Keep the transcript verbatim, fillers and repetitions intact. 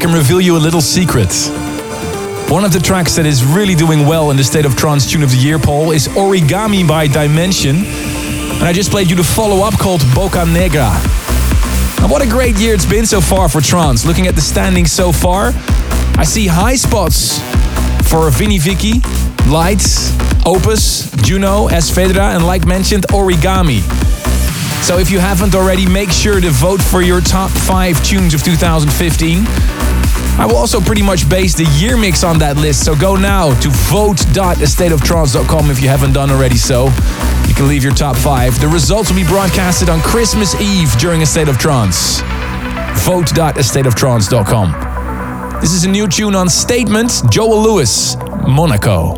can reveal you a little secret. One of the tracks that is really doing well in the State of Trance Tune of the Year poll is Origami by Dimension. And I just played you the follow-up called Boca Negra. And what a great year it's been so far for trance. Looking at the standings so far, I see high spots for Vini Vici, Lights, Opus, Juno, S. Fedra, and like mentioned, Origami. So if you haven't already, make sure to vote for your top five tunes of two thousand fifteen. I will also pretty much base the year mix on that list, so go now to vote dot a state of trance dot com if you haven't done already so. You can leave your top five. The results will be broadcasted on Christmas Eve during A State of Trance. vote dot a state of trance dot com. This is a new tune on Statement, Joel Lewis, Monaco.